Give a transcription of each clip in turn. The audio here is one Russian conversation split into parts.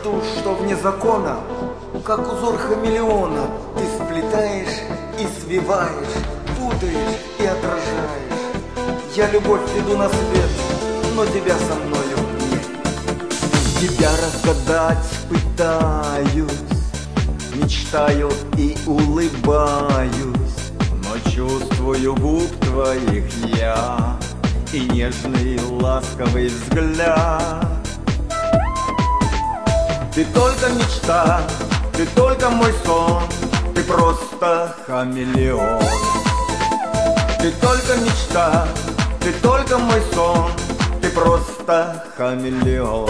Красоту, что вне закона, как узор хамелеона, ты сплетаешь и свиваешь, путаешь и отражаешь. Я любовь веду на свет, но тебя со мною нет. Тебя разгадать пытаюсь, мечтаю и улыбаюсь, но чувствую губ твоих я и нежный ласковый взгляд. Ты только мечта, ты только мой сон, ты просто хамелеон. Ты только мечта, ты только мой сон, ты просто хамелеон.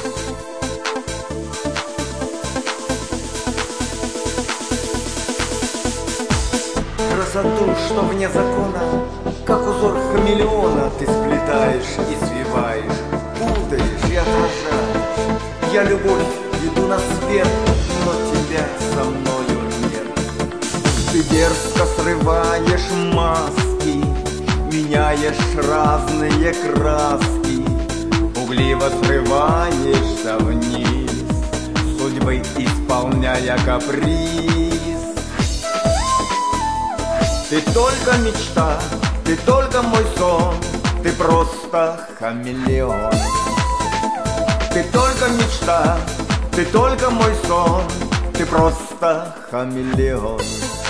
Красоту, что вне закона, как узор хамелеона, ты сплетаешь и свиваешь, путаешь и отражаешь. Я любовь веду на свет, но тебя со мною нет. Ты дерзко срываешь маски, меняешь разные краски, пугливо срываешься вниз, судьбой исполняя каприз. Ты только мечта, ты только мой сон, ты просто хамелеон. Ты только мечта, ты только мой сон, ты просто хамелеон.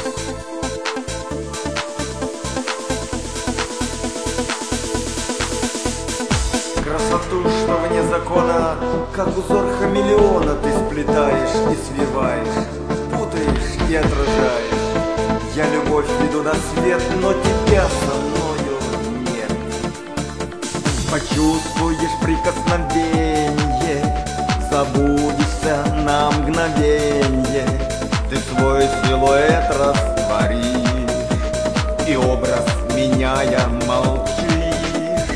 Красоту, что вне закона, как узор хамелеона, ты сплетаешь и свиваешь, путаешь и отражаешь. Я любовь веду на свет, но тебя со мною нет. Почувствуешь прикосновенье, забудешься на мгновенье. Ты свой силуэт растворишь и образ меняя молчишь.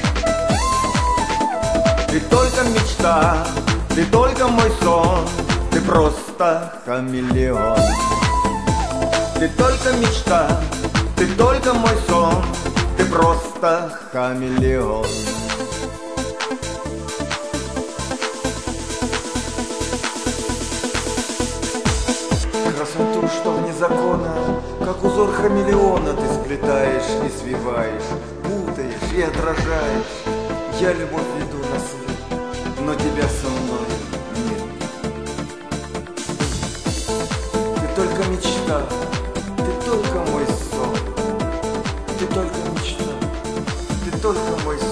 Ты только мечта, ты только мой сон, ты просто хамелеон. Ты только мечта, ты только мой сон, ты просто хамелеон. Красоту, что вне закона, как узор хамелеона, ты сплетаешь и свиваешь, путаешь и отражаешь. Я любовь веду на свет, но тебя со мной нет. Ты только мечта, ты только мой сон, ты только мечта, ты только мой сон.